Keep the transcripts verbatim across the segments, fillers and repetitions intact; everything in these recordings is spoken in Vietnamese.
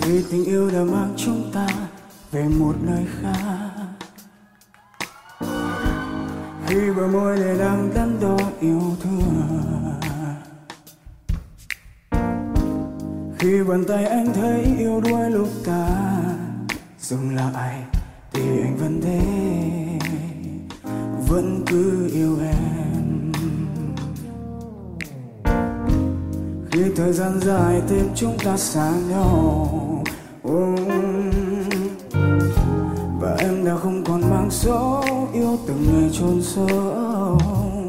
vì tình yêu đã mang chúng ta về một nơi khác. Khi bờ môi này đang đắn đo yêu thương, khi bàn tay anh thấy yêu đuối lúc ta dừng lại, thì anh vẫn thế, vẫn cứ yêu em. Khi thời gian dài thêm chúng ta xa nhau, oh, và em đã không còn mang số yêu từng ngày chôn sâu.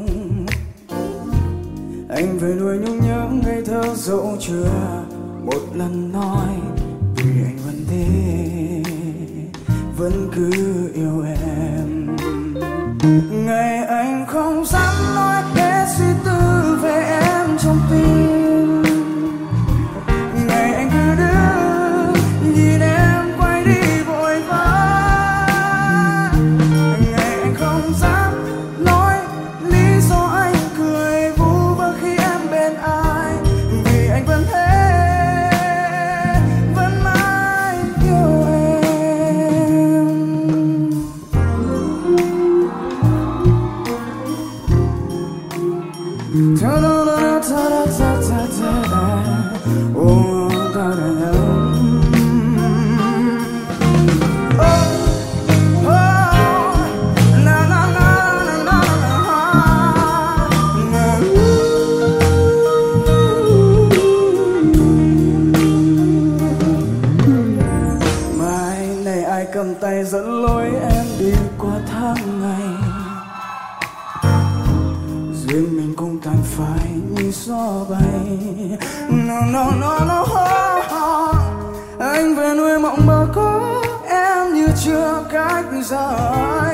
Anh về nuôi nhung nhớ ngây thơ dẫu chưa một lần nói, vì anh vẫn thế, vẫn cứ yêu em. Ngày anh không dám nói hết suy tư về em trong tim, ngày anh cứ đứng nhìn em quay đi vội vã. Ngày anh không dám nói lý do anh cười vu vơ khi em bên ai, vì anh vẫn thế, vẫn mãi yêu em. Ta da da ta da ta ta ta da, oh da da da. Cầm tay dẫn lối em đi qua tháng ngày, duyên mình cũng tan phai như gió bay. No no no no, anh về nuôi mộng mơ có em như chưa cách rời.